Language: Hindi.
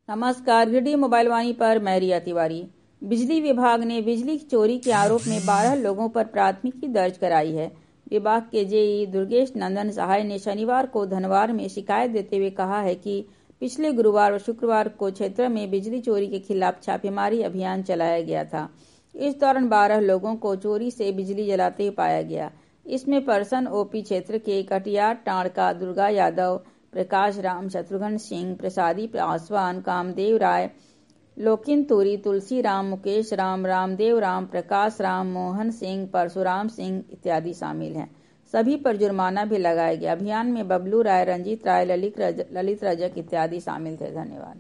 नमस्कार, गिरडी मोबाइल वाणी पर मैं रिया तिवारी। बिजली विभाग ने बिजली की चोरी के आरोप में 12 लोगों पर प्राथमिकी दर्ज कराई है। विभाग के जेई दुर्गेश नंदन सहाय ने शनिवार को धनवार में शिकायत देते हुए कहा है कि पिछले गुरुवार और शुक्रवार को क्षेत्र में बिजली चोरी के खिलाफ छापेमारी अभियान चलाया गया था। इस दौरान 12 लोगों को चोरी से बिजली जलाते हुए पाया गया। इसमें परसन ओपी क्षेत्र के कटियार टाणका दुर्गा यादव, प्रकाश राम, शत्रुघ्न सिंह, प्रसादी पासवान, कामदेव राय, लोकिन तुरी, तुलसी राम, मुकेश राम, रामदेव राम, प्रकाश राम, मोहन सिंह, परशुराम सिंह इत्यादि शामिल हैं। सभी पर जुर्माना भी लगाया गया। अभियान में बबलू राय, रंजीत राय, ललित रजक इत्यादि शामिल थे। धन्यवाद।